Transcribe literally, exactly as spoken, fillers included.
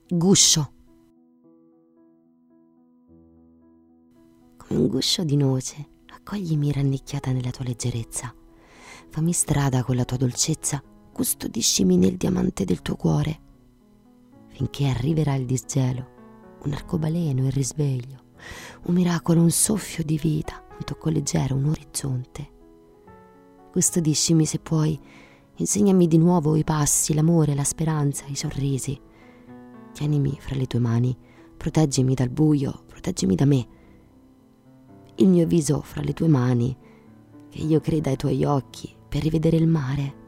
Guscio. Come un guscio di noce, accoglimi rannicchiata nella tua leggerezza. Fammi strada con la tua dolcezza, custodiscimi nel diamante del tuo cuore. Finché arriverà il disgelo, un arcobaleno, il risveglio, un miracolo, un soffio di vita, un tocco leggero, un orizzonte. Custodiscimi se puoi, insegnami di nuovo i passi, l'amore, la speranza, i sorrisi. Tienimi fra le tue mani, proteggimi dal buio, proteggimi da me. Il mio viso fra le tue mani, che io creda ai tuoi occhi per rivedere il mare.